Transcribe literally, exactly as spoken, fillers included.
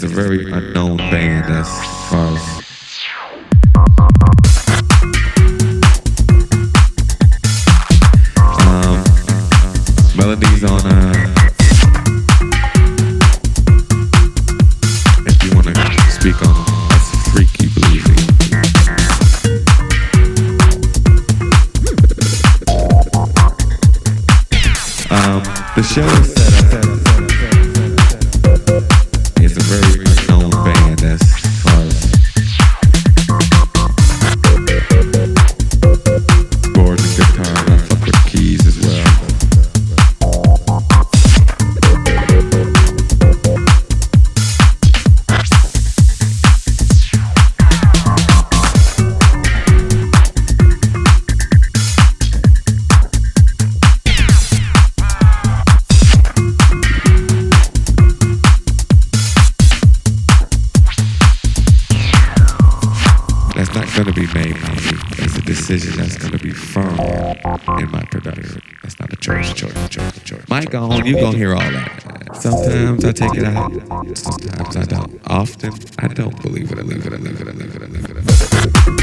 It's a very unknown band as far as um, melodies on uh, if you want to speak on them, that's freaky bluesy. Um, the show is set up. It's a very unknown band as far as boards and guitar. I fuck with keys as well. That's not going to be made by me. It's a decision that's going to be firm in my production. That's not a choice, choice, choice, choice. Mic on, you going to hear all that. Sometimes I take it out. Sometimes I don't. Often, I don't believe it. I live it. I live it. I live it. I live it. I live it.